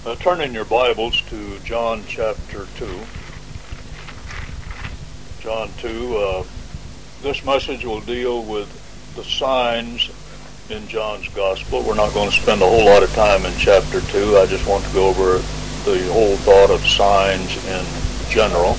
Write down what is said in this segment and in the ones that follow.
Turn in your Bibles to John chapter 2. John 2. This message will deal with the signs in John's Gospel. We're not going to spend a whole lot of time in chapter 2. I just want to go over the whole thought of signs in general.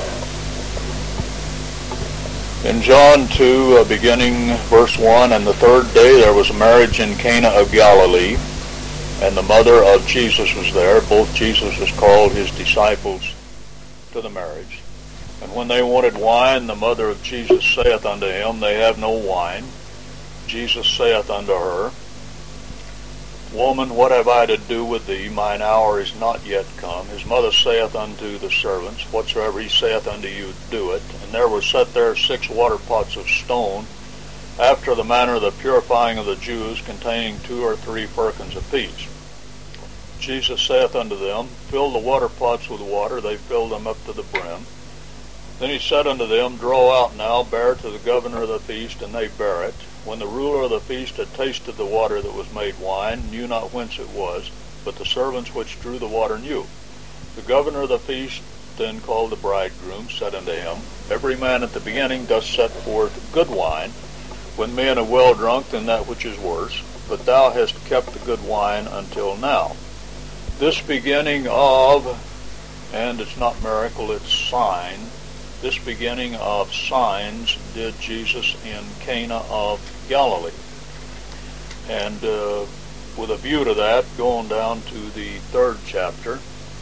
In John 2, beginning verse 1, "And the third day there was a marriage in Cana of Galilee, and the mother of Jesus was there. Both Jesus has called his disciples to the marriage. And when they wanted wine, the mother of Jesus saith unto him, They have no wine. Jesus saith unto her, Woman, what have I to do with thee? Mine hour is not yet come. His mother saith unto the servants, Whatsoever he saith unto you, do it. And there were set there 6 water pots of stone, after the manner of the purifying of the Jews, containing 2 or 3 firkins apiece. Jesus saith unto them, Fill the water pots with water. They filled them up to the brim. Then he said unto them, Draw out now, bear it to the governor of the feast, and they bare it. When the ruler of the feast had tasted the water that was made wine, knew not whence it was, but the servants which drew the water knew. The governor of the feast then called the bridegroom, said unto him, Every man at the beginning doth set forth good wine, when men are well drunk, then that which is worse. But thou hast kept the good wine until now. This beginning of, and it's not miracle, it's sign, this beginning of signs did Jesus in Cana of Galilee. And with a view to that, going down to the 3rd chapter,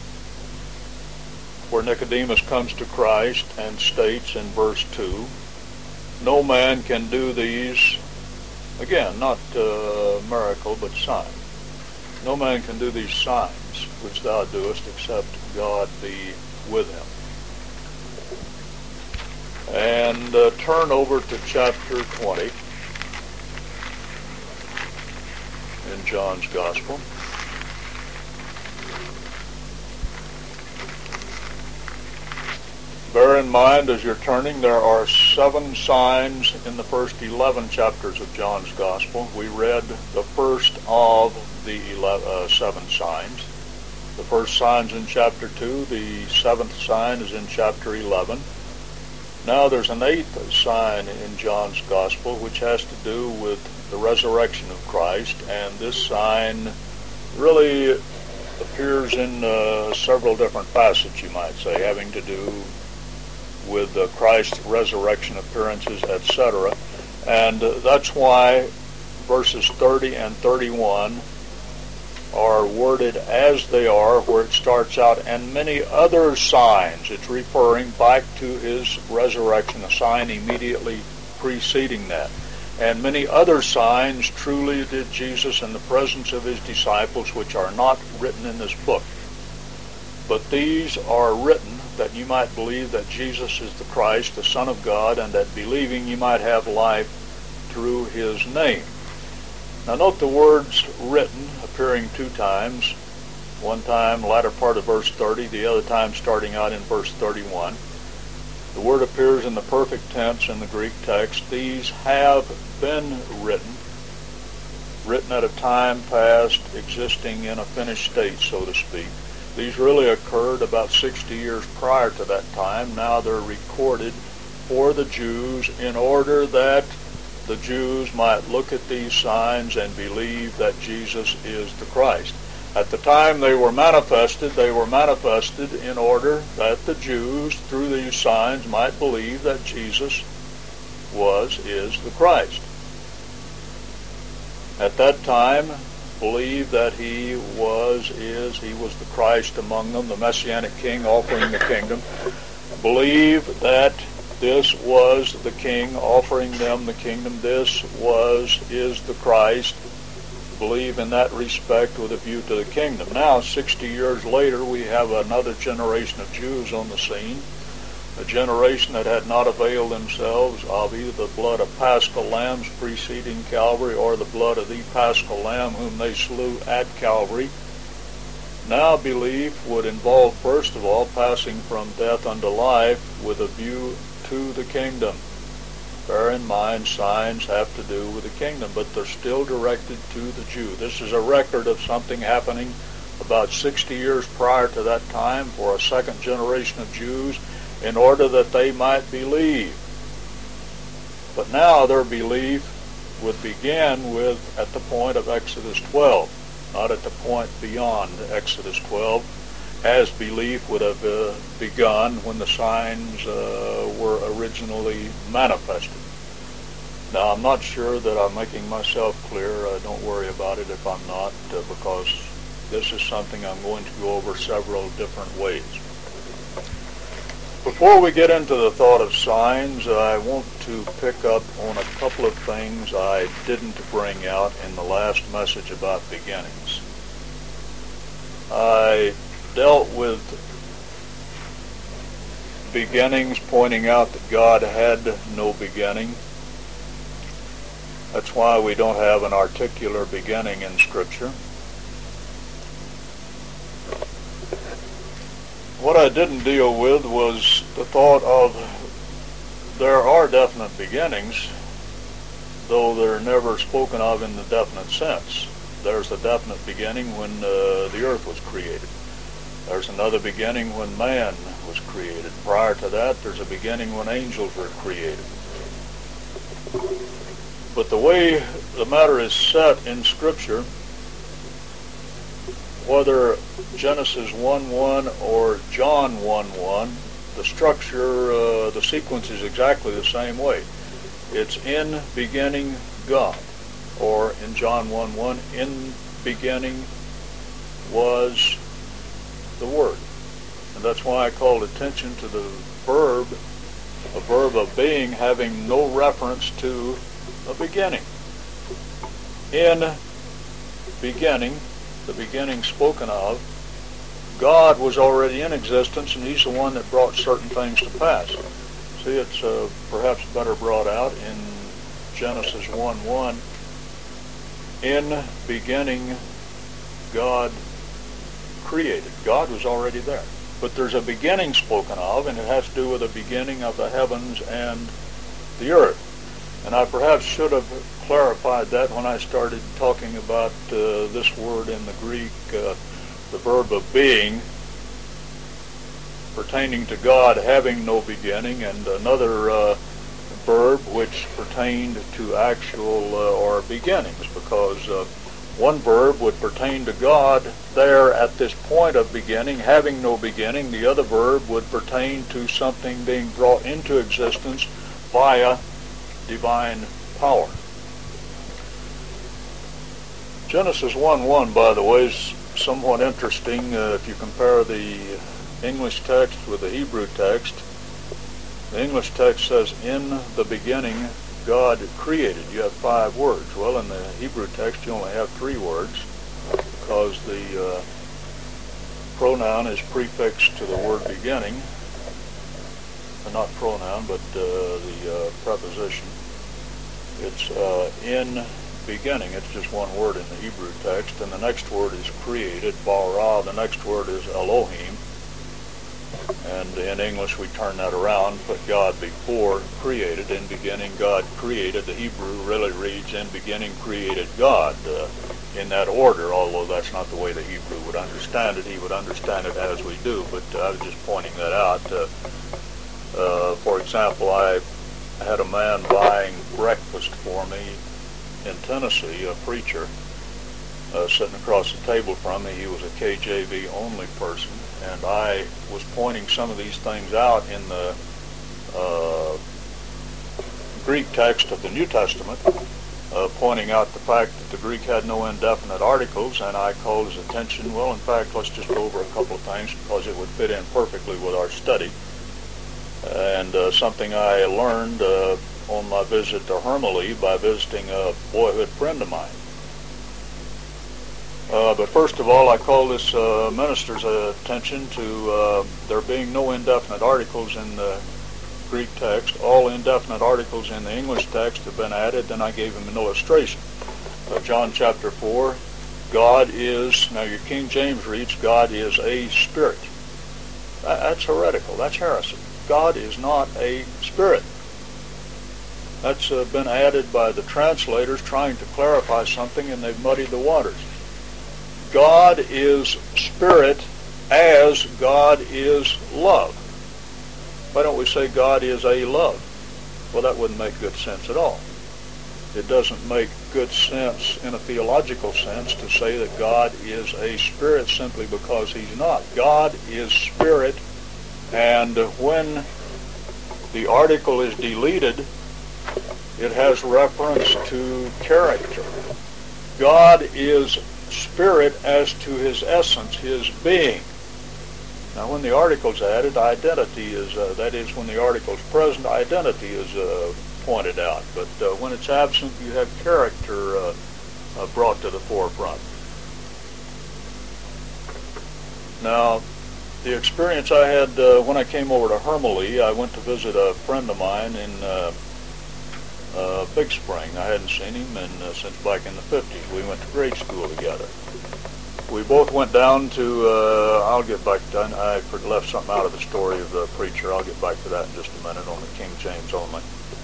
where Nicodemus comes to Christ and states in verse 2, No man can do these, again, not miracle, but sign. No man can do these signs which thou doest, except God be with him. And turn over to chapter 20 in John's Gospel. Bear in mind, as you're turning, there are 7 signs in the first 11 chapters of John's Gospel. We read the first of the 7 signs. The first sign's in chapter 2. The 7th sign is in chapter 11. Now there's an 8th sign in John's Gospel, which has to do with the resurrection of Christ. And this sign really appears in several different facets, you might say, having to do with Christ's resurrection appearances, etc. And that's why verses 30 and 31 are worded as they are, where it starts out, and many other signs. It's referring back to his resurrection, a sign immediately preceding that. And many other signs truly did Jesus in the presence of his disciples, which are not written in this book. But these are written that you might believe that Jesus is the Christ, the Son of God, and that believing you might have life through his name. Now note the words written appearing 2 times. One time, latter part of verse 30, the other time starting out in verse 31. The word appears in the perfect tense in the Greek text. These have been written at a time past, existing in a finished state, so to speak. These really occurred about 60 years prior to that time. Now they're recorded for the Jews in order that the Jews might look at these signs and believe that Jesus is the Christ. At the time they were manifested in order that the Jews, through these signs, might believe that Jesus is the Christ. At that time, believe that he was the Christ among them, the Messianic King offering the kingdom. Believe that this was the King offering them the kingdom. This is the Christ. Believe in that respect with a view to the kingdom. Now, 60 years later, we have another generation of Jews on the scene, a generation that had not availed themselves of either the blood of paschal lambs preceding Calvary or the blood of the paschal lamb whom they slew at Calvary. Now, belief would involve, first of all, passing from death unto life with a view to the kingdom. Bear in mind, signs have to do with the kingdom, but they're still directed to the Jew. This is a record of something happening about 60 years prior to that time for a second generation of Jews in order that they might believe. But now their belief would begin at the point of Exodus 12, not at the point beyond Exodus 12, as belief would have begun when the signs were originally manifested. Now, I'm not sure that I'm making myself clear. Don't worry about it if I'm not, because this is something I'm going to go over several different ways. Before we get into the thought of signs, I want to pick up on a couple of things I didn't bring out in the last message about beginnings. I dealt with beginnings, pointing out that God had no beginning. That's why we don't have an articular beginning in Scripture. What I didn't deal with was the thought of there are definite beginnings, though they're never spoken of in the definite sense. There's a definite beginning when the earth was created. There's another beginning when man was created. Prior to that, there's a beginning when angels were created. But the way the matter is set in Scripture, whether Genesis 1:1 or John 1:1, the structure, the sequence is exactly the same way. It's in beginning God, or in John 1:1, in beginning was the Word. And that's why I called attention to the verb, a verb of being, having no reference to a beginning. In beginning, the beginning spoken of, God was already in existence, and He's the one that brought certain things to pass. See, it's perhaps better brought out in Genesis 1:1. In beginning, God created. God was already there. But there's a beginning spoken of, and it has to do with the beginning of the heavens and the earth. And I perhaps should have clarified that when I started talking about this word in the Greek, the verb of being, pertaining to God having no beginning, and another verb which pertained to actual or beginnings, because one verb would pertain to God there at this point of beginning, having no beginning. The other verb would pertain to something being brought into existence via divine power. Genesis 1:1, by the way, is somewhat interesting if you compare the English text with the Hebrew text. The English text says, in the beginning God created. You have 5 words. Well, in the Hebrew text you only have 3 words, because the pronoun is prefixed to the word beginning. Not pronoun, but the preposition. It's in beginning. It's just one word in the Hebrew text, and the next word is created, bara. The next word is Elohim, and in English we turn that around, put God before created. In beginning God created. The Hebrew really reads, in beginning created God, in that order, although that's not the way the Hebrew would understand it. He would understand it as we do, but I was just pointing that out. For example, I had a man buying breakfast for me in Tennessee, a preacher, sitting across the table from me. He was a KJV only person, and I was pointing some of these things out in the Greek text of the New Testament, pointing out the fact that the Greek had no indefinite articles, and I called his attention, well, in fact, let's just go over a couple of things because it would fit in perfectly with our study. And something I learned on my visit to Hermely by visiting a boyhood friend of mine. But first of all, I call this minister's attention to there being no indefinite articles in the Greek text. All indefinite articles in the English text have been added. Then I gave him an illustration. John chapter 4, God is, now your King James reads, God is a spirit. That's heretical. That's heresy. God is not a spirit. That's been added by the translators trying to clarify something, and they've muddied the waters. God is spirit as God is love. Why don't we say God is a love? Well, that wouldn't make good sense at all. It doesn't make good sense in a theological sense to say that God is a spirit simply because he's not. God is spirit, and when the article is deleted, it has reference to character. God is spirit as to his essence, his being. Now, when the article's added, identity is, that is, when the article's present, identity is pointed out. But when it's absent, you have character brought to the forefront. Now, the experience I had when I came over to Hermely, I went to visit a friend of mine in Big Spring. I hadn't seen him since back in the 50s. We went to grade school together. We both went down to, I'll get back to, I left something out of the story of the preacher. I'll get back to that in just a minute on the King James only.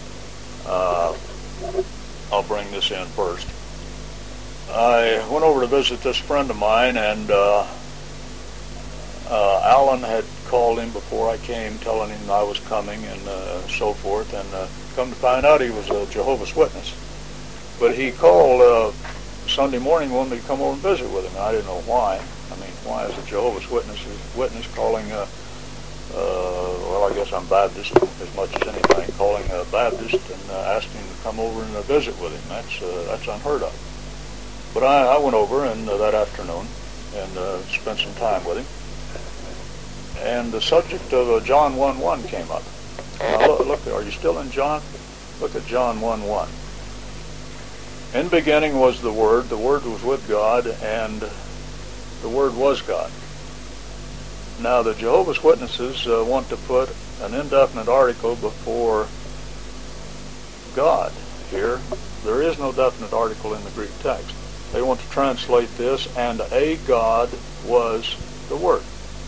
I'll bring this in first. I went over to visit this friend of mine, and Alan had called him before I came, telling him I was coming and so forth, and come to find out he was a Jehovah's Witness. But he called Sunday morning, wanted me to come over and visit with him, and I didn't know why. I mean, why is a Jehovah's Witness calling, well, I guess I'm Baptist as much as anything, calling a Baptist and asking him to come over and visit with him. That's unheard of. But I went over and that afternoon and spent some time with him. And the subject of John 1:1 came up. Now look, are you still in John? Look at John 1:1. In the beginning was the Word was with God, and the Word was God. Now the Jehovah's Witnesses want to put an indefinite article before God here. There is no definite article in the Greek text. They want to translate this, and a God was the Word.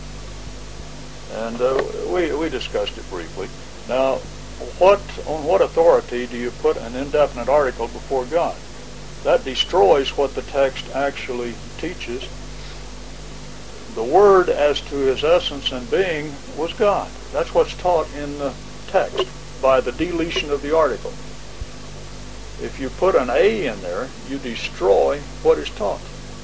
And we discussed it briefly. Now, on what authority do you put an indefinite article before God? That destroys what the text actually teaches. The Word as to his essence and being was God. That's what's taught in the text by the deletion of the article. If you put an A in there, you destroy what is taught.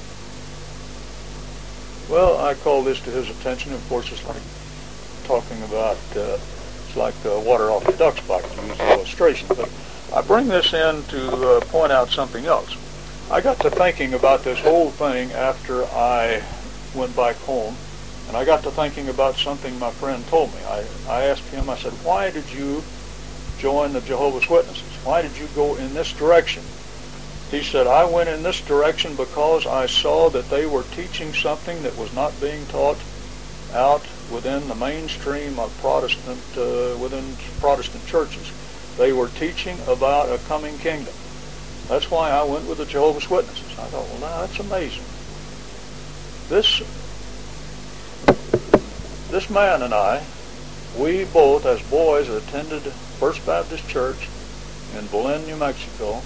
Well, I call this to his attention. Of course, it's like talking about, it's like water off the duck's back, to use the illustration. But I bring this in to point out something else. I got to thinking about this whole thing after I went back home, and I got to thinking about something my friend told me. I asked him, I said, why did you join the Jehovah's Witnesses? Why did you go in this direction? He said, I went in this direction because I saw that they were teaching something that was not being taught out within the mainstream of within Protestant churches. They were teaching about a coming kingdom. That's why I went with the Jehovah's Witnesses. I thought, well, now that's amazing. This man and I, we both as boys attended First Baptist Church in Belen, New Mexico.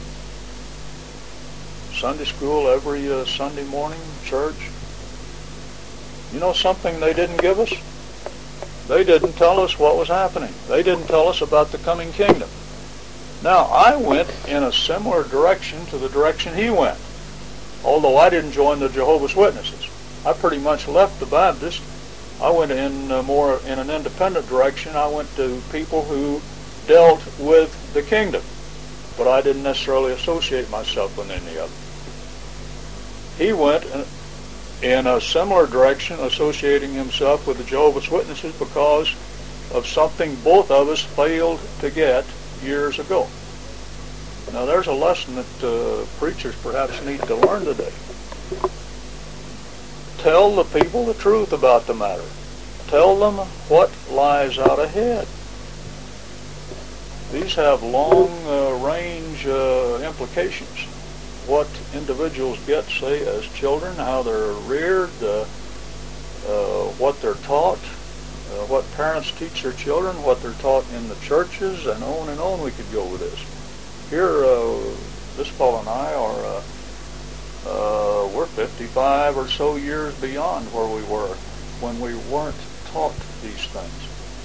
Sunday school every Sunday morning, church. You know something they didn't give us? They didn't tell us what was happening. They didn't tell us about the coming kingdom. Now, I went in a similar direction to the direction he went, although I didn't join the Jehovah's Witnesses. I pretty much left the Baptist. I went in more in an independent direction. I went to people who dealt with the kingdom, but I didn't necessarily associate myself with any of them. He went in a similar direction, associating himself with the Jehovah's Witnesses because of something both of us failed to get years ago. Now there's a lesson that preachers perhaps need to learn today. Tell the people the truth about the matter. Tell them what lies out ahead. These have long-range implications. What individuals get, say, as children, how they're reared, what they're taught, what parents teach their children, what they're taught in the churches, and on we could go with this. Here, this fellow and I are we're 55 or so years beyond where we were when we weren't taught these things.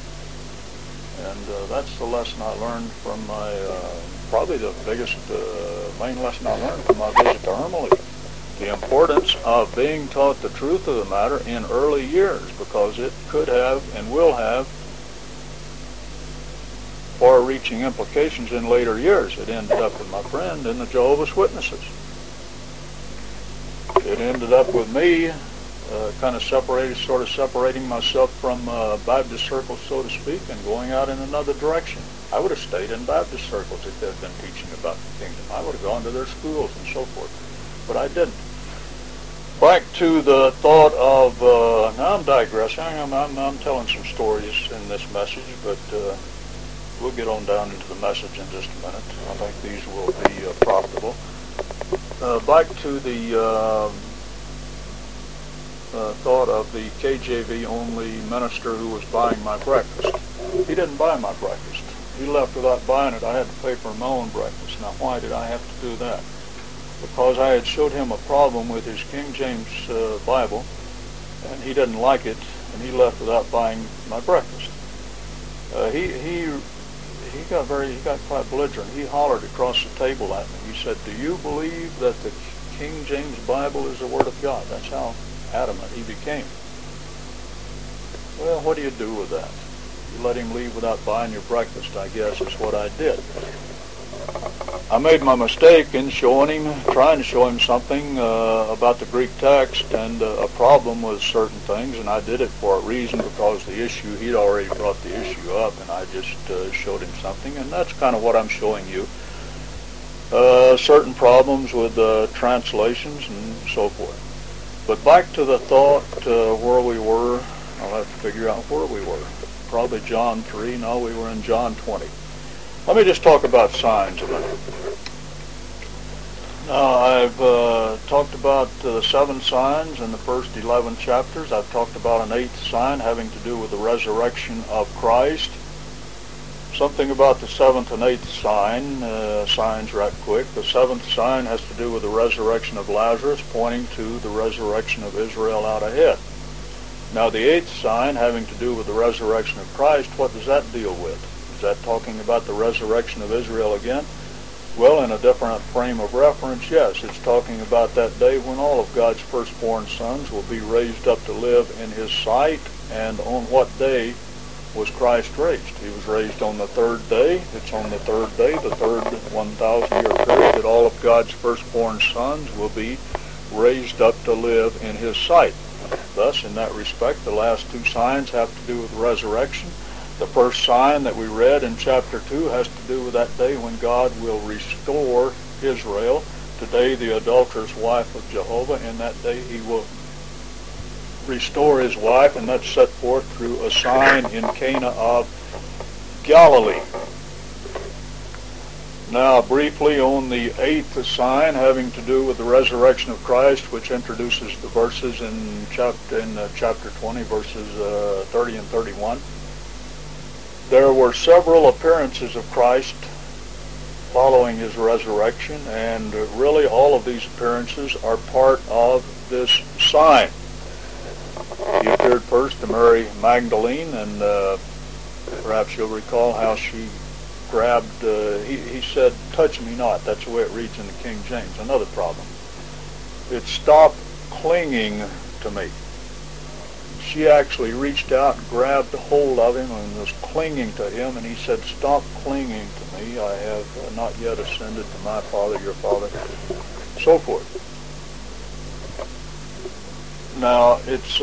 And that's the lesson I learned from my, probably the biggest, main lesson I learned from my visit to Ermelie. The importance of being taught the truth of the matter in early years, because it could have and will have far-reaching implications in later years. It ended up with my friend in the Jehovah's Witnesses. It ended up with me kind of separating myself from Baptist circles, so to speak, and going out in another direction. I would have stayed in Baptist circles if they had been teaching about the kingdom. I would have gone to their schools and so forth, but I didn't. Back to the thought of, now I'm digressing, I'm telling some stories in this message, but we'll get on down into the message in just a minute. I think these will be profitable. Back to the thought of the KJV only minister who was buying my breakfast. He didn't buy my breakfast. He left without buying it. I had to pay for my own breakfast. Now, why did I have to do that? Because I had showed him a problem with his King James Bible, and he didn't like it, and he left without buying my breakfast. He got quite belligerent. He hollered across the table at me. He said, "Do you believe that the King James Bible is the Word of God?" That's how adamant he became. Well, what do you do with that? You let him leave without buying your breakfast, I guess, is what I did. I made my mistake in trying to show him something about the Greek text and a problem with certain things, and I did it for a reason, because he'd already brought the issue up, and I just showed him something, and that's kind of what I'm showing you. Certain problems with translations and so forth. But back to the thought where we were. I'll have to figure out where we were. Probably John 3. No, we were in John 20. Let me just talk about signs a minute. Now, I've talked about 7 signs in the first 11 chapters. I've talked about an 8th sign having to do with the resurrection of Christ. Something about the 7th and 8th signs right quick. The 7th sign has to do with the resurrection of Lazarus, pointing to the resurrection of Israel out ahead. Now, the 8th sign having to do with the resurrection of Christ, what does that deal with? Is that talking about the resurrection of Israel again? Well, in a different frame of reference, yes. It's talking about that day when all of God's firstborn sons will be raised up to live in His sight. And on what day was Christ raised? He was raised on the 3rd day. It's on the 3rd day, the third 1,000-year period, that all of God's firstborn sons will be raised up to live in His sight. Thus, in that respect, the last 2 signs have to do with resurrection. The first sign that we read in chapter 2 has to do with that day when God will restore Israel. Today, the adulterous wife of Jehovah, in that day He will restore His wife, and that's set forth through a sign in Cana of Galilee. Now, briefly on the 8th sign having to do with the resurrection of Christ, which introduces the verses in chapter 20, verses 30 and 31. There were several appearances of Christ following His resurrection, and really all of these appearances are part of this sign. He appeared first to Mary Magdalene, and perhaps you'll recall how she grabbed, he said, "Touch me not." That's the way it reads in the King James. Another problem. It stopped clinging to me. She actually reached out and grabbed hold of Him and was clinging to Him, and He said, "Stop clinging to me. I have not yet ascended to my Father, your Father," so forth. Now, it's,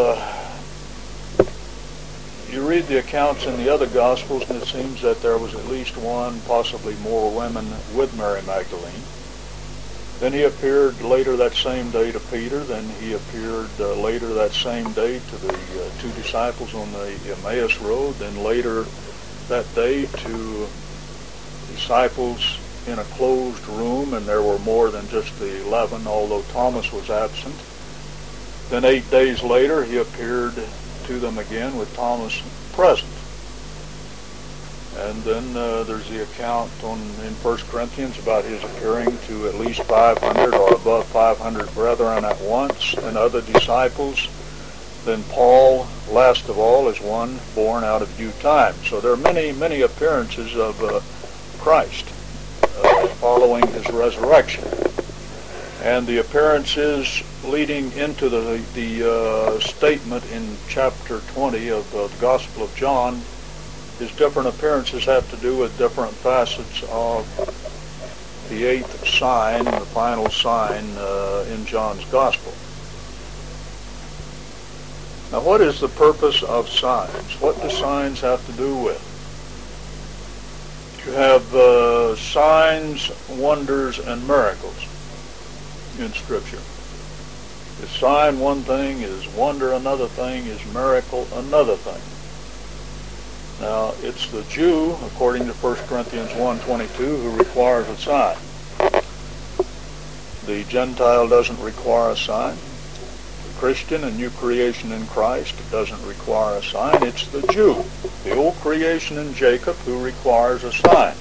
you read the accounts in the other Gospels, and it seems that there was at least one, possibly more women with Mary Magdalene. Then He appeared later that same day to Peter. Then He appeared later that same day to the 2 disciples on the Emmaus Road. Then later that day to disciples in a closed room, and there were more than just the 11, although Thomas was absent. Then 8 days later, He appeared to them again with Thomas present. And then there's the account in 1 Corinthians about his appearing to at least 500 or above 500 brethren at once and other disciples. Then Paul, last of all, is one born out of due time. So there are many, many appearances of Christ following his resurrection. And the appearances leading into the statement in chapter 20 of the Gospel of John, his different appearances have to do with different facets of the eighth sign, the final sign in John's Gospel. Now, what is the purpose of signs? What do signs have to do with? You have signs, wonders, and miracles in Scripture. Is sign one thing? Is wonder another thing? Is miracle another thing? Now, it's the Jew, according to 1 Corinthians 1:22, who requires a sign. The Gentile doesn't require a sign. The Christian and new creation in Christ doesn't require a sign. It's the Jew, the old creation in Jacob, who requires a sign.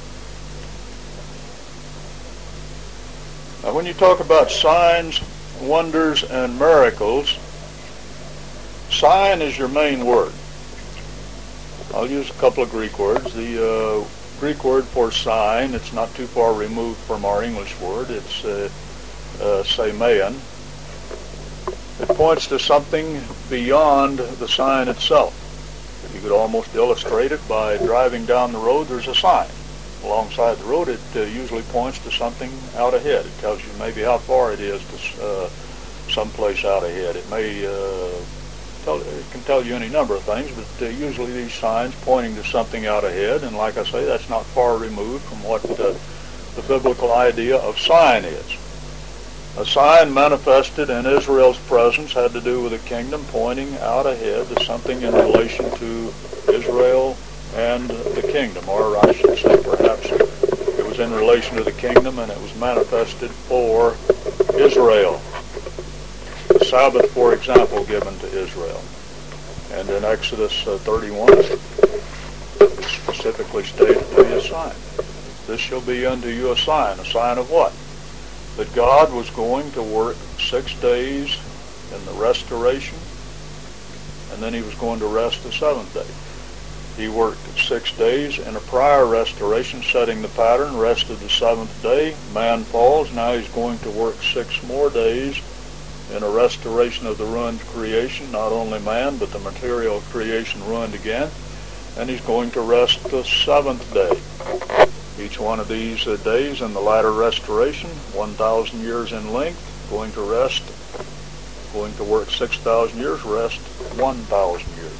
Now, when you talk about signs, wonders, and miracles, sign is your main word. I'll use a couple of Greek words. The Greek word for sign, it's not too far removed from our English word. It's semeion. It points to something beyond the sign itself. You could almost illustrate it by driving down the road. There's a sign alongside the road. It usually points to something out ahead. It tells you maybe how far it is to someplace out ahead. It may it can tell you any number of things, but usually these signs pointing to something out ahead, and like I say, that's not far removed from what the biblical idea of sign is. A sign manifested in Israel's presence had to do with a kingdom pointing out ahead to something in relation to Israel and the kingdom, or I should say perhaps it was in relation to the kingdom and it was manifested for Israel. The Sabbath, for example, given to Israel. And in Exodus 31, it's specifically stated to be a sign. This shall be unto you a sign of what? That God was going to work 6 days in the restoration, and then he was going to rest the 7th day. He worked 6 days in a prior restoration, setting the pattern, rested the 7th day. Man falls, now he's going to work 6 more days in a restoration of the ruined creation, not only man, but the material creation ruined again, and he's going to rest the 7th day. Each one of these days in the latter restoration, 1,000 years in length, going to work 6,000 years, rest 1,000 years.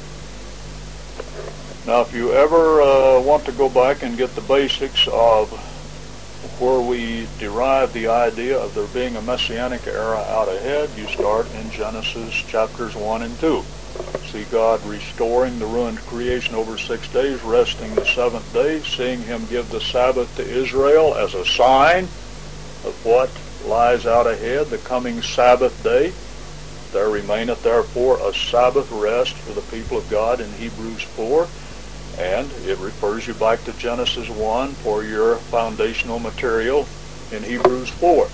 Now, if you ever want to go back and get the basics of where we derive the idea of there being a messianic era out ahead, you start in Genesis chapters 1 and 2. See God restoring the ruined creation over 6 days, resting the 7th day, seeing him give the Sabbath to Israel as a sign of what lies out ahead, the coming Sabbath day. There remaineth therefore a Sabbath rest for the people of God in Hebrews 4. And it refers you back to Genesis 1 for your foundational material in Hebrews 4.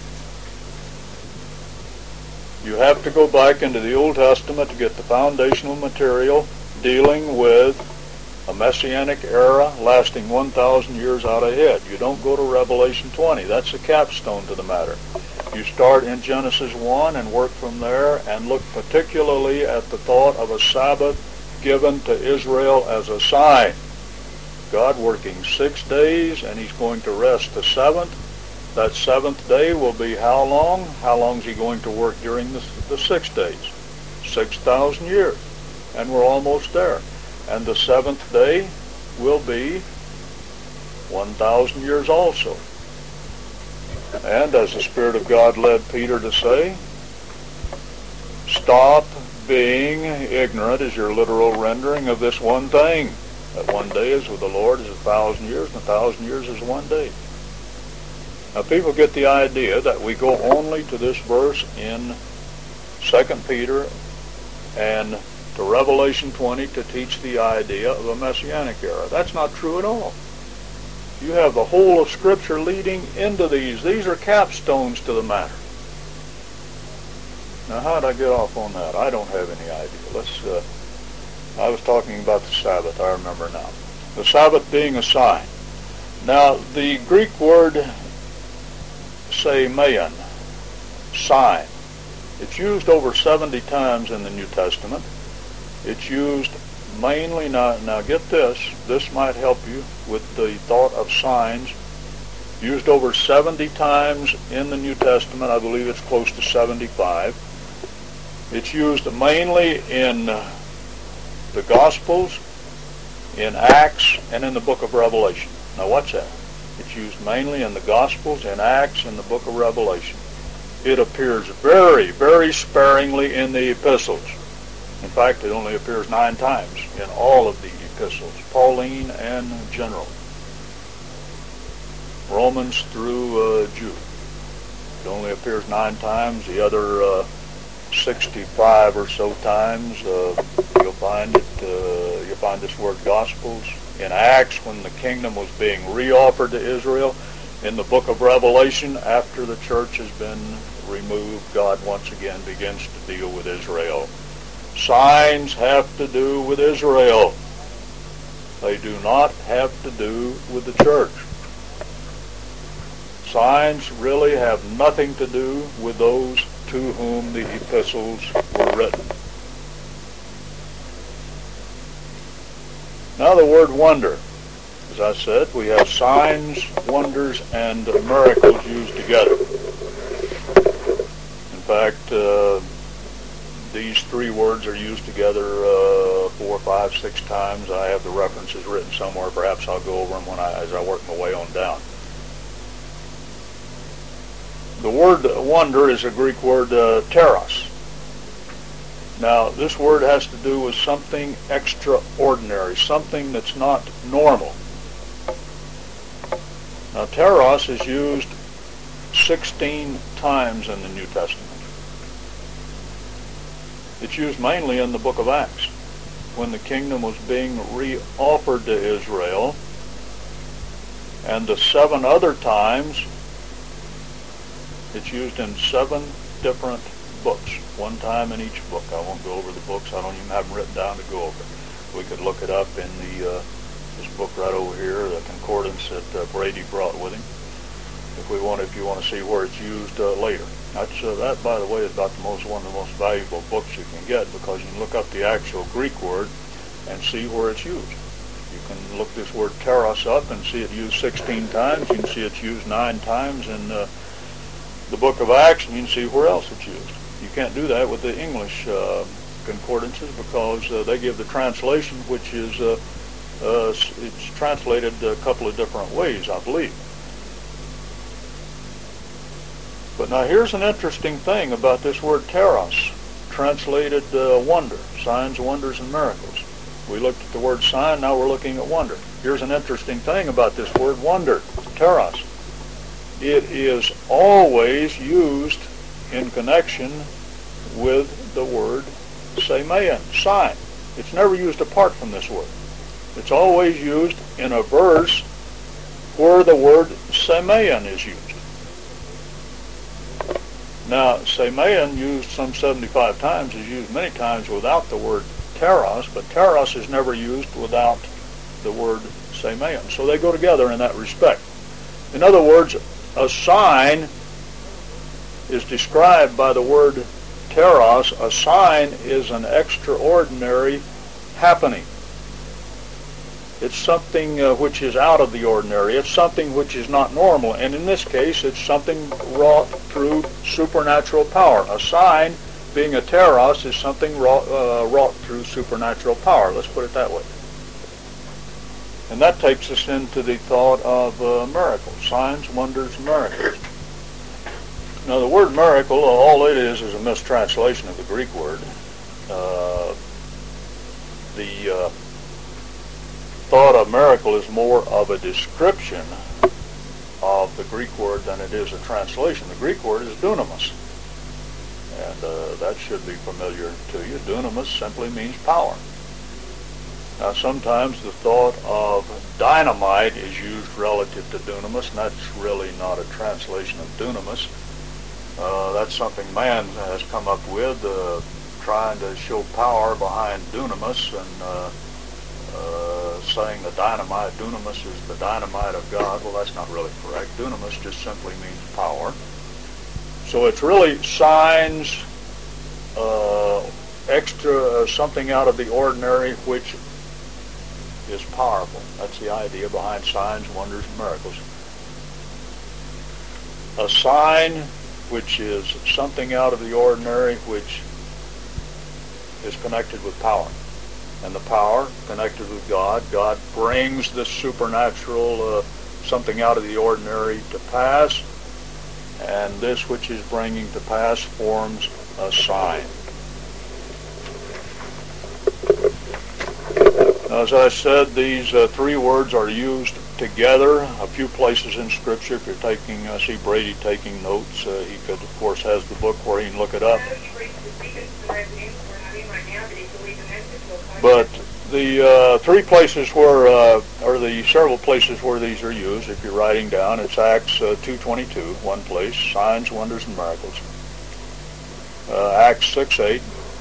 You have to go back into the Old Testament to get the foundational material dealing with a messianic era lasting 1,000 years out ahead. You don't go to Revelation 20. That's a capstone to the matter. You start in Genesis 1 and work from there and look particularly at the thought of a Sabbath given to Israel as a sign. God working 6 days, and he's going to rest the 7th. That 7th day will be how long? How long is he going to work during the 6 days? 6,000 years. And we're almost there. And the 7th day will be 1,000 years also. And as the Spirit of God led Peter to say, stop being ignorant is your literal rendering of this one thing. That 1 day is with the Lord is 1,000 years, and 1,000 years is 1 day. Now people get the idea that we go only to this verse in 2 Peter and to Revelation 20 to teach the idea of a Messianic era. That's not true at all. You have the whole of Scripture leading into these. These are capstones to the matter. Now, how did I get off on that? I don't have any idea. I was talking about the Sabbath, I remember now. The Sabbath being a sign. Now, the Greek word semeion, sign, it's used over 70 times in the New Testament. It's used mainly, now get this might help you with the thought of signs. Used over 70 times in the New Testament. I believe it's close to 75. It's used mainly in the Gospels, in Acts, and in the book of Revelation. Now watch that. It's used mainly in the Gospels, in Acts, and the book of Revelation. It appears very, very sparingly in the epistles. In fact, it only appears 9 times in all of the epistles, Pauline and general. Romans through Jude. It only appears 9 times. The other 65 or so times, you'll find this word Gospels. In Acts, when the kingdom was being reoffered to Israel. In the book of Revelation, after the church has been removed, God once again begins to deal with Israel. Signs have to do with Israel. They do not have to do with the church. Signs really have nothing to do with those to whom the epistles were written. Now the word wonder. As I said, we have signs, wonders, and miracles used together. In fact, these 3 words are used together 4, 5, 6 times. I have the references written somewhere. Perhaps I'll go over them as I work my way on down. The word wonder is a Greek word teros. Now, this word has to do with something extraordinary, something that's not normal. Now, teros is used 16 times in the New Testament. It's used mainly in the book of Acts, when the kingdom was being reoffered to Israel. And the 7 other times, it's used in 7 different books, 1 time in each book. I won't go over the books. I don't even have them written down to go over. We could look it up in this book right over here, the concordance that Brady brought with him, if you want to see where it's used later. That, by the way, is about one of the most valuable books you can get, because you can look up the actual Greek word and see where it's used. You can look this word teros up and see it used 16 times. You can see it's used 9 times in the book of Acts, and you can see where else it's used. You can't do that with the English concordances, because they give the translation, which is it's translated a couple of different ways, I believe. But now here's an interesting thing about this word teros, translated wonder, signs, wonders, and miracles. We looked at the word sign, now we're looking at wonder. Here's an interesting thing about this word wonder, teros. It is always used in connection with the word semeion, sign. It's never used apart from this word. It's always used in a verse where the word semeion is used. Now, semeion, used some 75 times, is used many times without the word teros, but teros is never used without the word semeion. So they go together in that respect. In other words, a sign is described by the word teros. A sign is an extraordinary happening. It's something which is out of the ordinary. It's something which is not normal. And in this case, it's something wrought through supernatural power. A sign, being a teros, is something wrought through supernatural power. Let's put it that way. And that takes us into the thought of miracles, signs, wonders, miracles. Now, the word miracle, all it is a mistranslation of the Greek word. The thought of miracle is more of a description of the Greek word than it is a translation. The Greek word is dunamis. and that should be familiar to you. Dunamis simply means power. Now, sometimes the thought of dynamite is used relative to dunamis, and that's really not a translation of dunamis. That's something man has come up with, trying to show power behind dunamis, and saying the dynamite, dunamis is the dynamite of God. Well, that's not really correct. Dunamis just simply means power. So it's really signs, extra, something out of the ordinary, which is powerful. That's the idea behind signs, wonders, and miracles. A sign which is something out of the ordinary, which is connected with power. And the power connected with God. God brings this supernatural, something out of the ordinary to pass, and this which is bringing to pass forms a sign. As I said, these three words are used together a few places in Scripture. If you're taking, I see Brady taking notes. He could, of course, has the book where he can look it up. But the three places where, or the several places where these are used, if you're writing down, it's Acts 2:22, one place, signs, wonders, and miracles. Acts 6:8,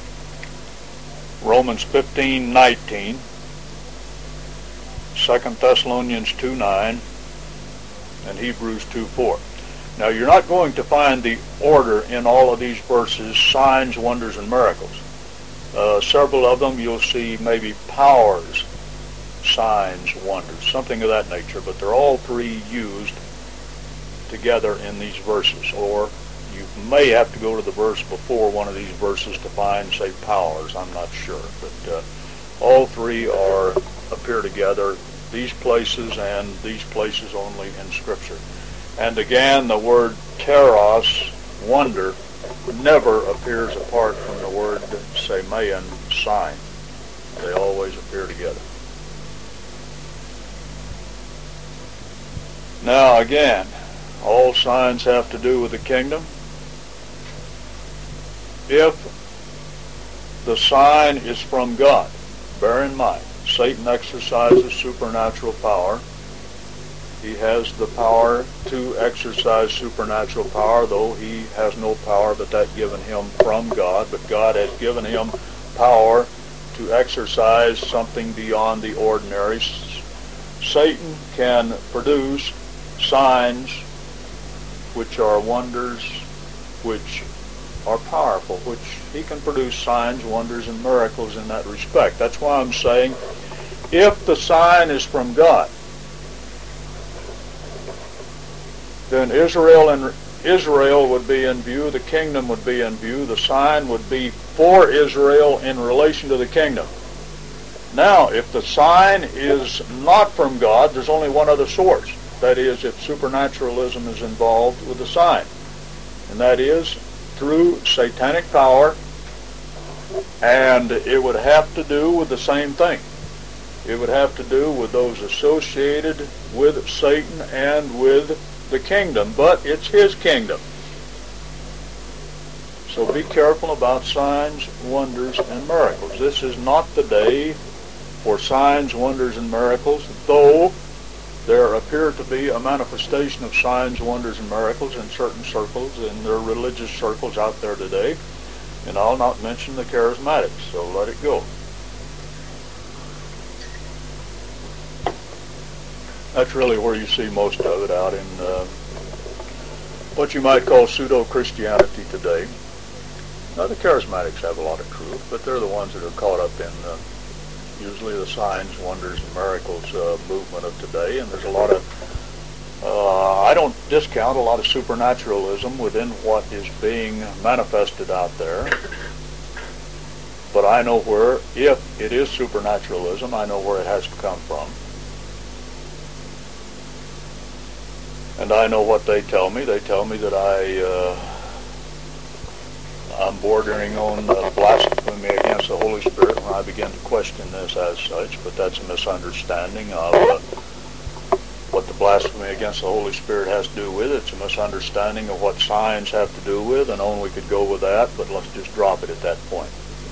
Romans 15:19, 2 Thessalonians 2:9, and Hebrews 2:4. Now, you're not going to find the order in all of these verses, signs, wonders, and miracles. Several of them you'll see maybe powers, signs, wonders, something of that nature, but they're all three used together in these verses. Or you may have to go to the verse before one of these verses to find, say, powers. I'm not sure, but all three appear together, these places and these places only in Scripture. And again, the word teros, wonder, never appears apart from the word semeion, sign. They always appear together. Now again, all signs have to do with the kingdom. If the sign is from God, bear in mind, Satan exercises supernatural power. He has the power to exercise supernatural power, though he has no power but that given him from God. But God has given him power to exercise something beyond the ordinary. Satan can produce signs which are wonders, which are powerful, which he can produce signs, wonders, and miracles in that respect. That's why I'm saying, if the sign is from God, then Israel would be in view, the kingdom would be in view, the sign would be for Israel in relation to the kingdom. Now, if the sign is not from God, there's only one other source. That is, if supernaturalism is involved with the sign. And that is through satanic power, and it would have to do with the same thing. It would have to do with those associated with Satan and with the kingdom, but it's his kingdom. So be careful about signs, wonders, and miracles. This is not the day for signs, wonders, and miracles, though there appear to be a manifestation of signs, wonders, and miracles in certain circles, in their religious circles out there today. And I'll not mention the charismatics, so let it go. That's really where you see most of it, out in what you might call pseudo-Christianity today. Now, the charismatics have a lot of truth, but they're the ones that are caught up in usually the signs, wonders, and miracles movement of today. And there's a lot of, I don't discount a lot of supernaturalism within what is being manifested out there. But I know where, if it is supernaturalism, I know where it has to come from. And I know what they tell me. They tell me that I'm bordering on blasphemy against the Holy Spirit when I begin to question this as such, but that's a misunderstanding of what what the blasphemy against the Holy Spirit has to do with it. It's a misunderstanding of what signs have to do with, and on we could go with that, but let's just drop it at that point.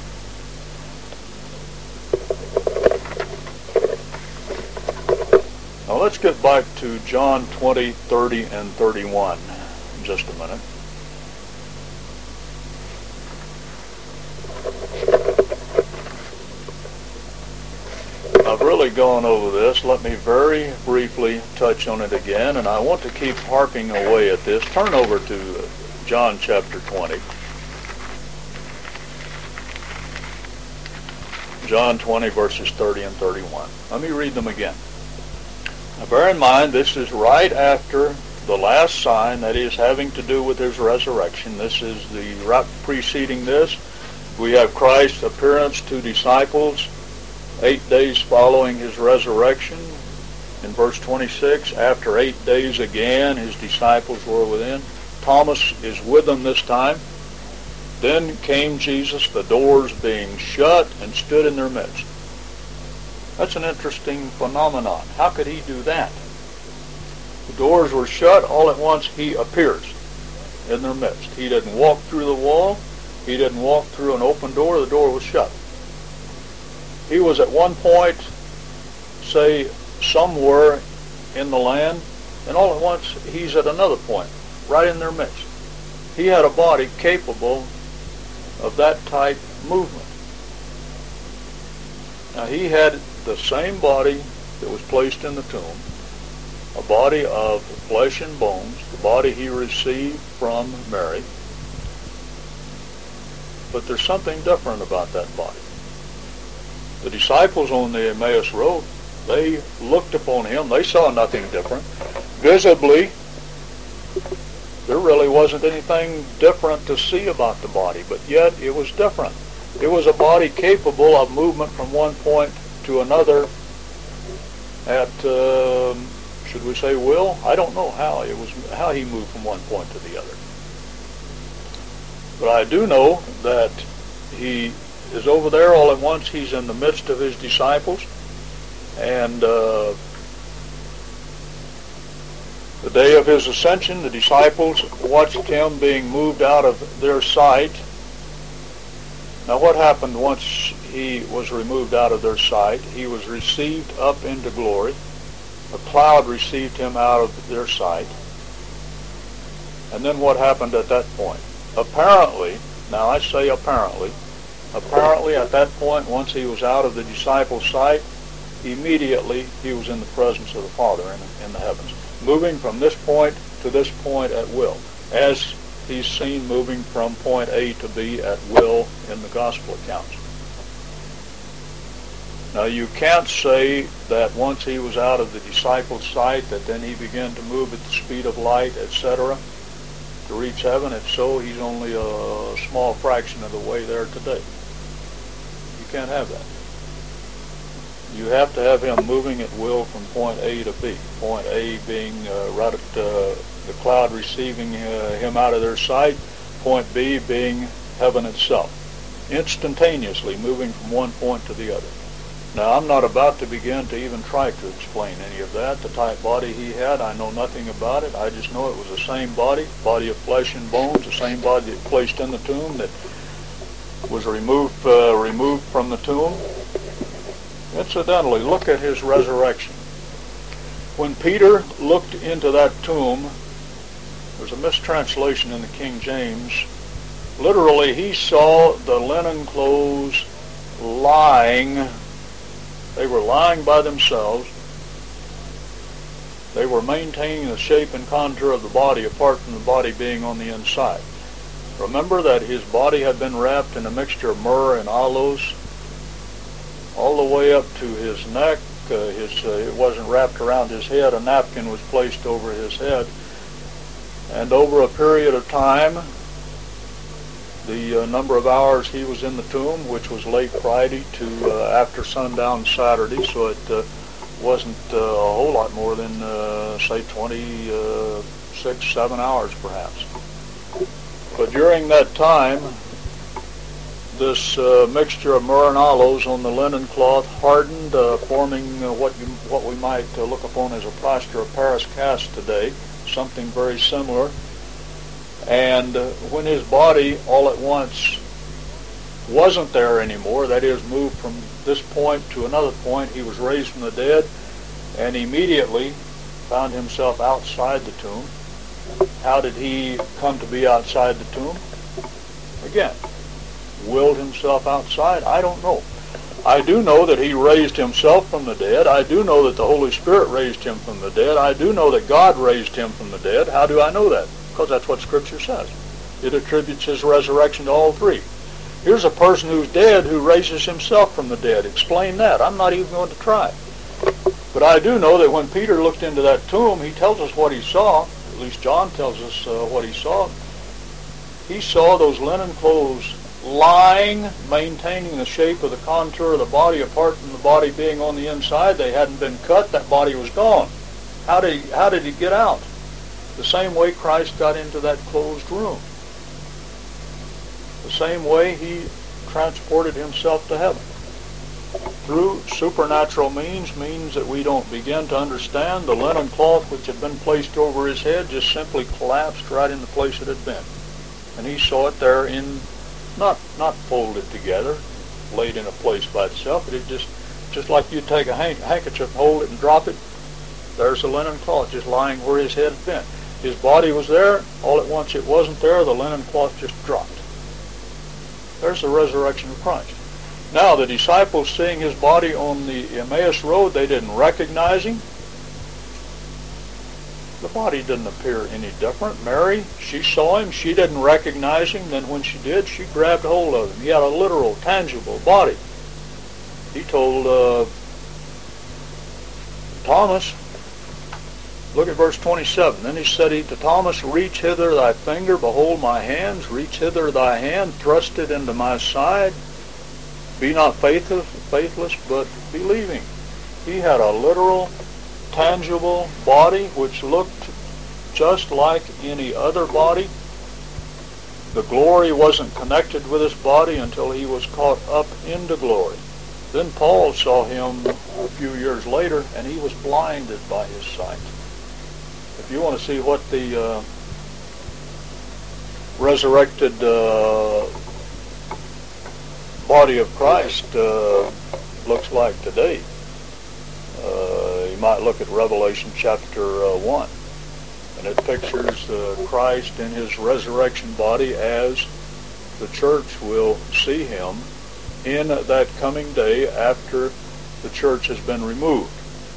Now let's get back to John 20, 30, and 31 in just a minute. I've really gone over this. Let me very briefly touch on it again, and I want to keep harping away at this. Turn over to John chapter 20. John 20, verses 30 and 31. Let me read them again. Now bear in mind, this is right after the last sign, that is having to do with his resurrection. This is the right preceding this. We have Christ's appearance to disciples 8 days following his resurrection. In verse 26, after 8 days again, his disciples were within. Thomas is with them this time. Then came Jesus, the doors being shut, and stood in their midst. That's an interesting phenomenon. How could he do that? The doors were shut. All at once he appears in their midst. He didn't walk through the wall. He didn't walk through an open door. The door was shut. He was at one point, say, somewhere in the land, and all at once he's at another point, right in their midst. He had a body capable of that type movement. Now he had the same body that was placed in the tomb, a body of flesh and bones, the body he received from Mary. But there's something different about that body. The disciples on the Emmaus Road, they looked upon him. They saw nothing different. Visibly, there really wasn't anything different to see about the body, but yet it was different. It was a body capable of movement from one point to another at, should we say will? I don't know how he moved from one point to the other. But I do know that he is over there all at once. He's in the midst of his disciples, and the day of his ascension, the disciples watched him being moved out of their sight. Now what happened once he was removed out of their sight? He was received up into glory. A cloud received him out of their sight. And then what happened at that point? Apparently, now I say apparently at that point, once he was out of the disciples' sight, immediately he was in the presence of the Father in the heavens, moving from this point to this point at will, as he's seen moving from point A to B at will in the gospel accounts. Now you can't say that once he was out of the disciples' sight that then he began to move at the speed of light, etc., to reach heaven. If so, he's only a small fraction of the way there today. You can't have that. You have to have him moving at will from point A to B. Point A being right at the cloud receiving him out of their sight. Point B being heaven itself. Instantaneously moving from one point to the other. Now, I'm not about to begin to even try to explain any of that. The type body he had, I know nothing about it. I just know it was the same body of flesh and bones, the same body that placed in the tomb that was removed from the tomb. Incidentally, look at his resurrection. When Peter looked into that tomb, there's a mistranslation in the King James. Literally, he saw the linen clothes lying. They were lying by themselves. They were maintaining the shape and contour of the body apart from the body being on the inside. Remember that his body had been wrapped in a mixture of myrrh and aloes all the way up to his neck. It wasn't wrapped around his head. A napkin was placed over his head. And over a period of time, the number of hours he was in the tomb, which was late Friday to after sundown Saturday, so it wasn't a whole lot more than, say, 7 hours perhaps. But during that time, this mixture of myrrh and aloes on the linen cloth hardened, forming what we might look upon as a plaster of Paris cast today, something very similar. And when his body all at once wasn't there anymore, that is, moved from this point to another point, he was raised from the dead and immediately found himself outside the tomb. How did he come to be outside the tomb? Again, willed himself outside? I don't know. I do know that he raised himself from the dead. I do know that the Holy Spirit raised him from the dead. I do know that God raised him from the dead. How do I know that? Because that's what Scripture says. It attributes his resurrection to all three. Here's a person who's dead who raises himself from the dead. Explain that. I'm not even going to try. But I do know that when Peter looked into that tomb, he tells us what he saw. At least John tells us what he saw. He saw those linen clothes lying, maintaining the shape of the contour of the body, apart from the body being on the inside. They hadn't been cut. That body was gone. How did he get out? The same way Christ got into that closed room. The same way he transported himself to heaven. Through supernatural means that we don't begin to understand. The linen cloth which had been placed over his head just simply collapsed right in the place it had been. And he saw it there in, not folded together, laid in a place by itself, but it just like you take a handkerchief, hold it and drop it, there's the linen cloth just lying where his head had been. His body was there, all at once it wasn't there, the linen cloth just dropped. There's the resurrection of Christ. Now, the disciples seeing his body on the Emmaus Road, they didn't recognize him. The body didn't appear any different. Mary, she saw him. She didn't recognize him. Then when she did, she grabbed hold of him. He had a literal, tangible body. He told Thomas, look at verse 27. Then he said to Thomas, reach hither thy finger, behold my hands. Reach hither thy hand, thrust it into my side. Be not faithless, but believing. He had a literal, tangible body which looked just like any other body. The glory wasn't connected with his body until he was caught up into glory. Then Paul saw him a few years later, and he was blinded by his sight. If you want to see what the resurrected body of Christ looks like today, you might look at Revelation chapter 1, and it pictures Christ in his resurrection body as the church will see him in that coming day after the church has been removed.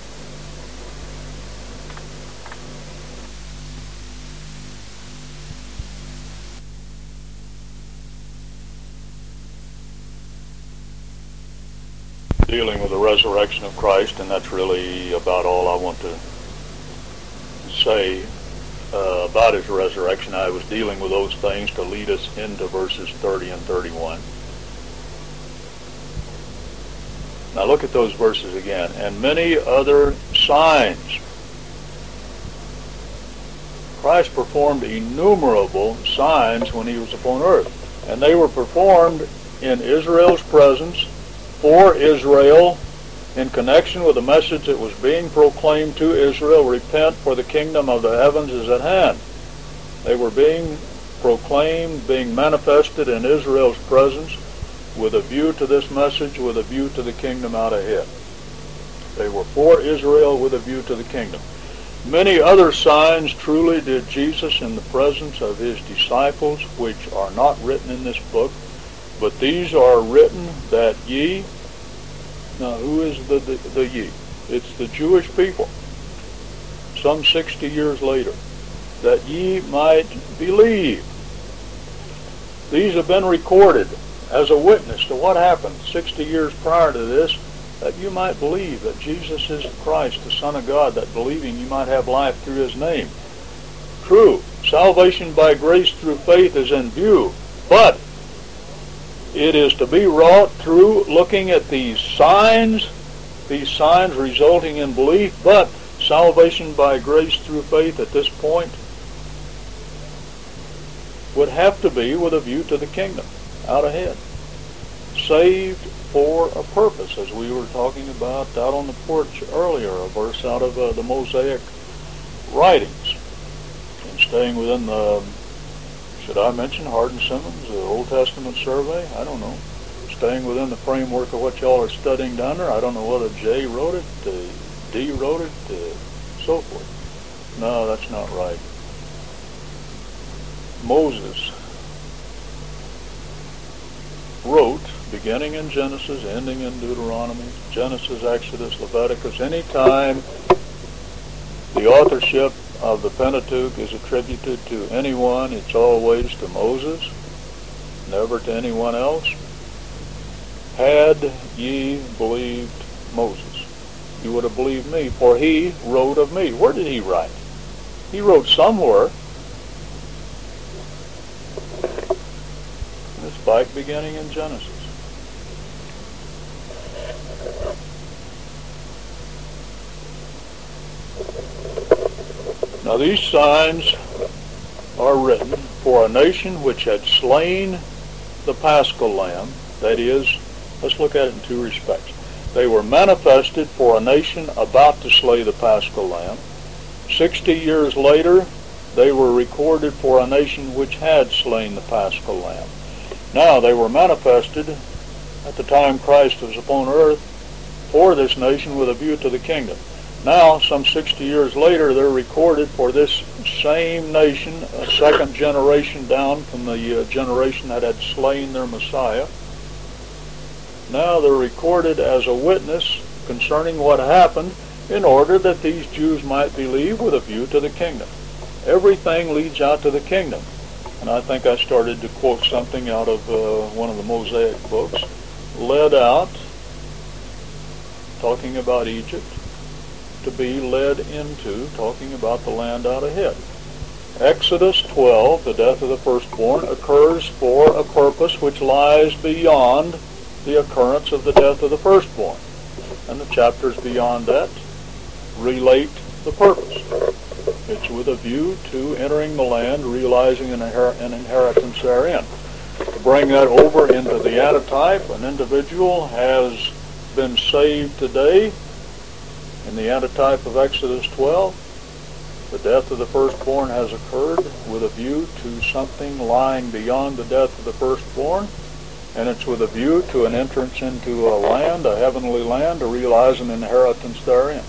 Dealing with the resurrection of Christ, and that's really about all I want to say about his resurrection. I was dealing with those things to lead us into verses 30 and 31. Now look at those verses again. And many other signs. Christ performed innumerable signs when he was upon earth, and they were performed in Israel's presence, for Israel, in connection with the message that was being proclaimed to Israel, repent, for the kingdom of the heavens is at hand. They were being proclaimed, being manifested in Israel's presence with a view to this message, with a view to the kingdom out ahead. They were for Israel with a view to the kingdom. Many other signs truly did Jesus in the presence of his disciples, which are not written in this book, but these are written that ye. Now, who is the ye? It's the Jewish people, some 60 years later, that ye might believe. These have been recorded as a witness to what happened 60 years prior to this, that you might believe that Jesus is the Christ, the Son of God, that believing you might have life through his name. True, salvation by grace through faith is in view, but it is to be wrought through looking at these signs resulting in belief, but salvation by grace through faith at this point would have to be with a view to the kingdom out ahead. saved for a purpose, as we were talking about out on the porch earlier, a verse out of the Mosaic writings. And staying within the, should I mention Hardin Simmons, the Old Testament survey? I don't know. Staying within the framework of what y'all are studying down there. I don't know whether J wrote it, D wrote it, so forth. No, that's not right. Moses wrote, beginning in Genesis, ending in Deuteronomy, Genesis, Exodus, Leviticus. Anytime the authorship of the Pentateuch is attributed to anyone, it's always to Moses, never to anyone else. Had ye believed Moses, you would have believed me, for he wrote of me. Where did he write? He wrote somewhere. It's back beginning in Genesis. Now these signs are written for a nation which had slain the Paschal Lamb. That is, let's look at it in two respects. They were manifested for a nation about to slay the Paschal Lamb. 60 years later, they were recorded for a nation which had slain the Paschal Lamb. Now they were manifested at the time Christ was upon earth for this nation with a view to the kingdom. Now, some 60 years later, they're recorded for this same nation, a second generation down from the generation that had slain their Messiah. Now they're recorded as a witness concerning what happened in order that these Jews might believe with a view to the kingdom. Everything leads out to the kingdom. And I think I started to quote something out of one of the Mosaic books, led out, talking about Egypt, to be led into, talking about the land out ahead. Exodus 12, the death of the firstborn, occurs for a purpose which lies beyond the occurrence of the death of the firstborn. And the chapters beyond that relate the purpose. It's with a view to entering the land, realizing an inheritance therein. To bring that over into the antitype, an individual has been saved today. In the antitype of Exodus 12, the death of the firstborn has occurred with a view to something lying beyond the death of the firstborn, and it's with a view to an entrance into a land, a heavenly land, to realize an inheritance therein.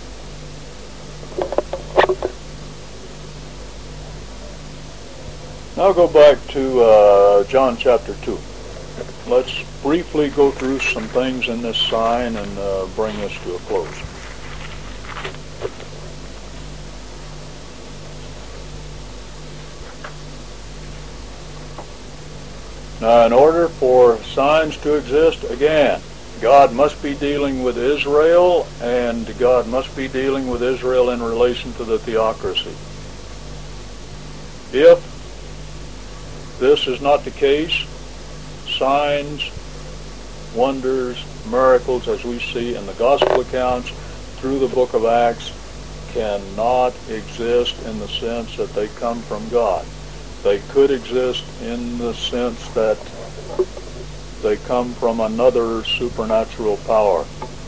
Now go back to John chapter 2. Let's briefly go through some things in this sign and bring this to a close. Now, in order for signs to exist, again, God must be dealing with Israel, and God must be dealing with Israel in relation to the theocracy. If this is not the case, signs, wonders, miracles, as we see in the gospel accounts through the book of Acts, cannot exist in the sense that they come from God. They could exist in the sense that they come from another supernatural power.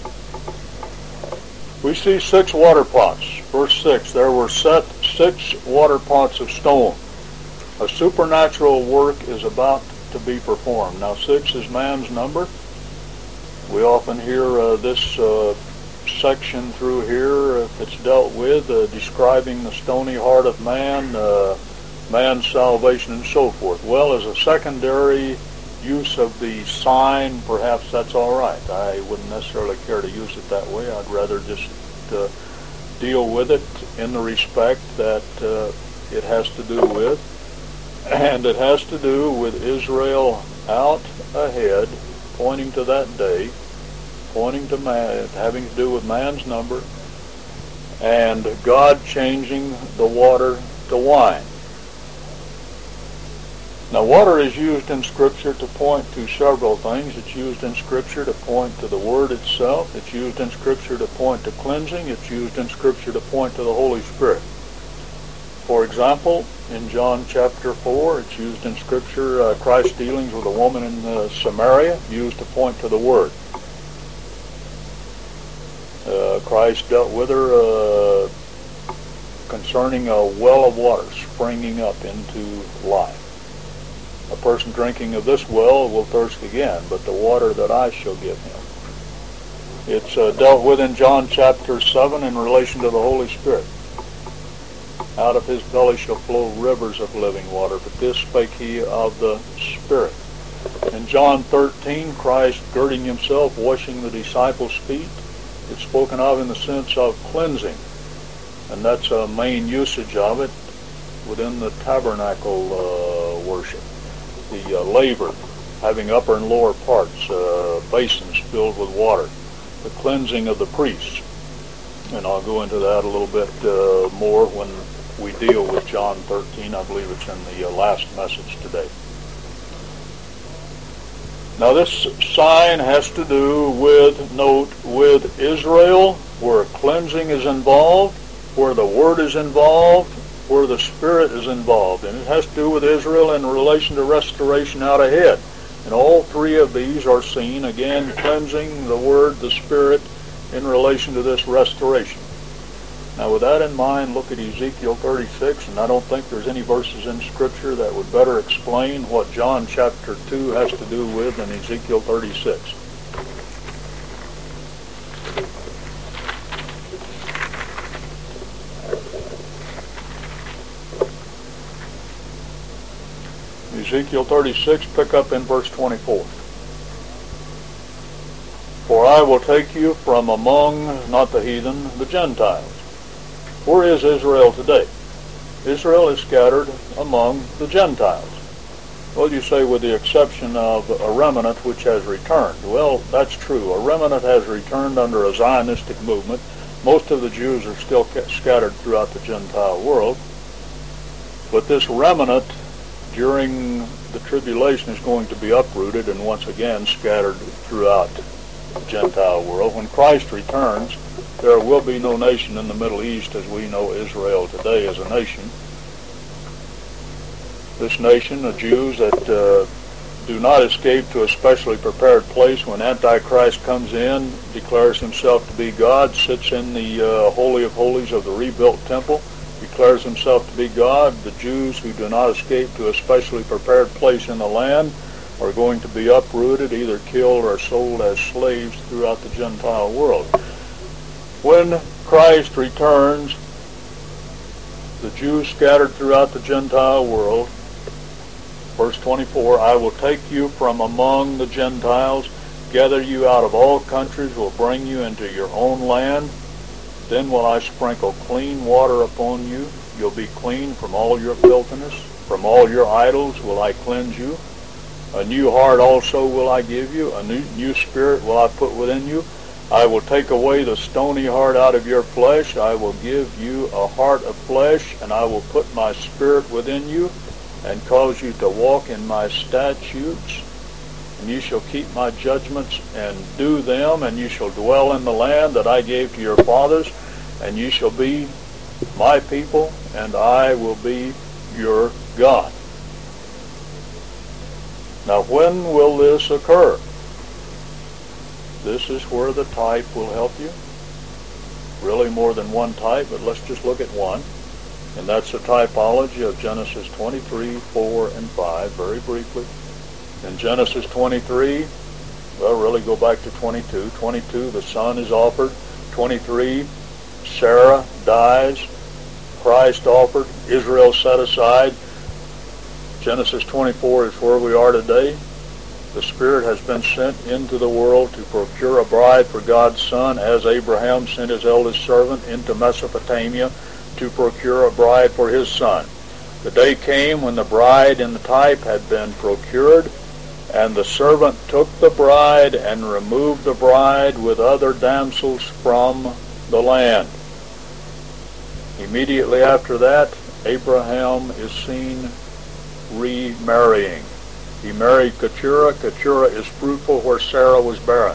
We see 6 water pots. Verse 6, there were set 6 water pots of stone. A supernatural work is about to be performed. Now 6 is man's number. We often hear this section through here, if it's dealt with, describing the stony heart of man, man's salvation and so forth. Well, as a secondary use of the sign, perhaps that's all right. I wouldn't necessarily care to use it that way. I'd rather just deal with it in the respect that it has to do with. And it has to do with Israel out ahead, pointing to that day, pointing to man, having to do with man's number, and God changing the water to wine. Now, water is used in Scripture to point to several things. It's used in Scripture to point to the Word itself. It's used in Scripture to point to cleansing. It's used in Scripture to point to the Holy Spirit. For example, in John chapter 4, it's used in Scripture, Christ's dealings with a woman in Samaria, used to point to the Word. Christ dealt with her concerning a well of water springing up into life. A person drinking of this well will thirst again, but the water that I shall give him. It's dealt with in John chapter 7 in relation to the Holy Spirit. Out of his belly shall flow rivers of living water, but this spake he of the Spirit. In John 13, Christ girding himself, washing the disciples' feet. It's spoken of in the sense of cleansing, and that's a main usage of it within the tabernacle worship. The laver, having upper and lower parts, basins filled with water, the cleansing of the priests. And I'll go into that a little bit more when we deal with John 13. I believe it's in the last message today. Now this sign has to do with, note, with Israel, where cleansing is involved, where the Word is involved, where the Spirit is involved. And it has to do with Israel in relation to restoration out ahead. And all three of these are seen, again, cleansing, the Word, the Spirit, in relation to this restoration. Now with that in mind, look at Ezekiel 36, and I don't think there's any verses in Scripture that would better explain what John chapter 2 has to do with than Ezekiel 36. Ezekiel 36, pick up in verse 24. For I will take you from among, not the heathen, the Gentiles. Where is Israel today? Israel is scattered among the Gentiles. Well, you say with the exception of a remnant which has returned. Well, that's true. A remnant has returned under a Zionistic movement. Most of the Jews are still scattered throughout the Gentile world. But this remnant during the tribulation is going to be uprooted and once again scattered throughout the Gentile world. When Christ returns, there will be no nation in the Middle East as we know Israel today as a nation. This nation of Jews that do not escape to a specially prepared place when Antichrist comes in, declares himself to be God, sits in the Holy of Holies of the rebuilt temple, declares himself to be God. The Jews who do not escape to a specially prepared place in the land are going to be uprooted, either killed or sold as slaves throughout the Gentile world. When Christ returns, the Jews scattered throughout the Gentile world, verse 24, I will take you from among the Gentiles, gather you out of all countries, will bring you into your own land. Then will I sprinkle clean water upon you. You'll be clean from all your filthiness. From all your idols will I cleanse you. A new heart also will I give you. A new spirit will I put within you. I will take away the stony heart out of your flesh. I will give you a heart of flesh, and I will put my spirit within you, and cause you to walk in my statutes. And you shall keep my judgments and do them, and you shall dwell in the land that I gave to your fathers, and you shall be my people, and I will be your God. Now when will this occur? This is where the type will help you. Really more than one type, but let's just look at one. And that's the typology of Genesis 23, 4, and 5, very briefly. In Genesis 23, well, really go back to 22. 22, the son is offered. 23, Sarah dies. Christ offered. Israel set aside. Genesis 24 is where we are today. The Spirit has been sent into the world to procure a bride for God's Son, as Abraham sent his eldest servant into Mesopotamia to procure a bride for his son. The day came when the bride in the type had been procured, and the servant took the bride and removed the bride with other damsels from the land. Immediately after that, Abraham is seen remarrying. He married Keturah. Keturah is fruitful where Sarah was barren.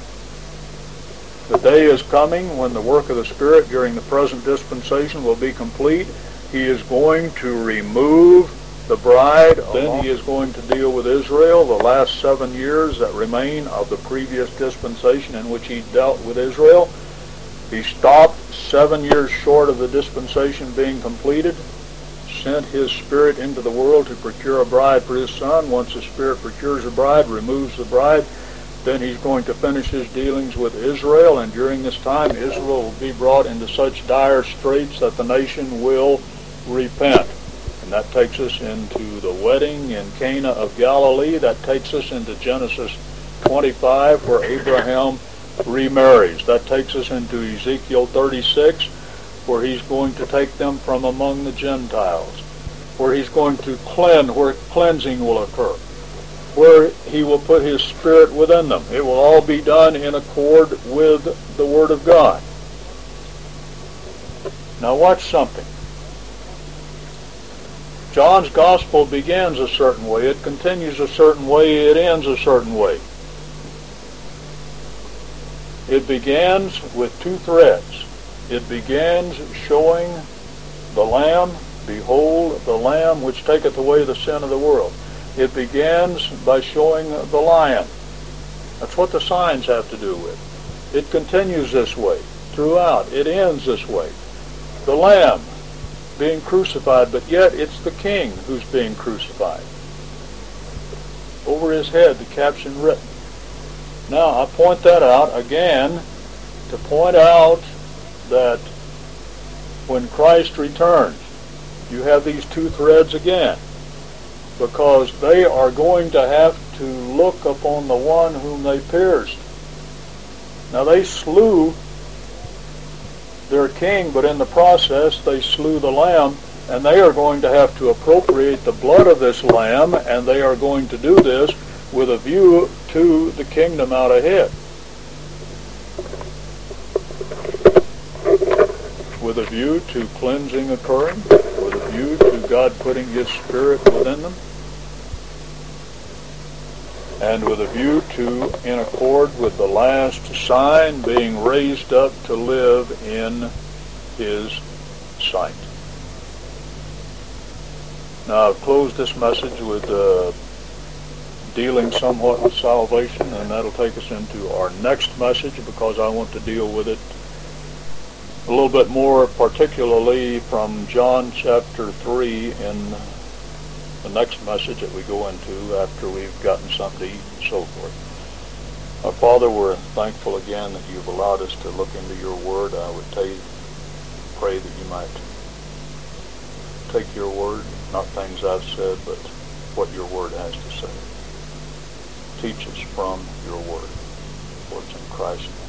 The day is coming when the work of the Spirit during the present dispensation will be complete, He is going to remove the bride. Then he is going to deal with Israel, the last 7 years that remain of the previous dispensation in which he dealt with Israel. He stopped 7 years short of the dispensation being completed, sent his Spirit into the world to procure a bride for his Son. Once the Spirit procures a bride, removes the bride, then he's going to finish his dealings with Israel, and during this time Israel will be brought into such dire straits that the nation will repent. And that takes us into the wedding in Cana of Galilee. That takes us into Genesis 25, where Abraham remarries. That takes us into Ezekiel 36, where he's going to take them from among the Gentiles, where he's going to cleanse, where cleansing will occur, where he will put his Spirit within them. It will all be done in accord with the Word of God. Now watch something. John's Gospel begins a certain way, it continues a certain way, it ends a certain way. It begins with two threads. It begins showing the Lamb, behold the Lamb which taketh away the sin of the world. It begins by showing the Lion. That's what the signs have to do with. It continues this way throughout. It ends this way. The Lamb being crucified, but yet it's the King who's being crucified. Over his head, the caption written. Now, I point that out again to point out that when Christ returns, you have these two threads again, because they are going to have to look upon the one whom they pierced. Now, they slew their king, but in the process they slew the Lamb, and they are going to have to appropriate the blood of this Lamb, and they are going to do this with a view to the kingdom out ahead, with a view to cleansing occurring, with a view to God putting his Spirit within them, and with a view to, in accord with the last sign, being raised up to live in his sight. Now, I've closed this message with dealing somewhat with salvation, and that'll take us into our next message, because I want to deal with it a little bit more particularly from John chapter 3 in the next message that we go into after we've gotten something to eat and so forth. Our Father, we're thankful again that you've allowed us to look into your word. I would pray that you might take your word, not things I've said, but what your word has to say. Teach us from your word. For it's in Christ's name.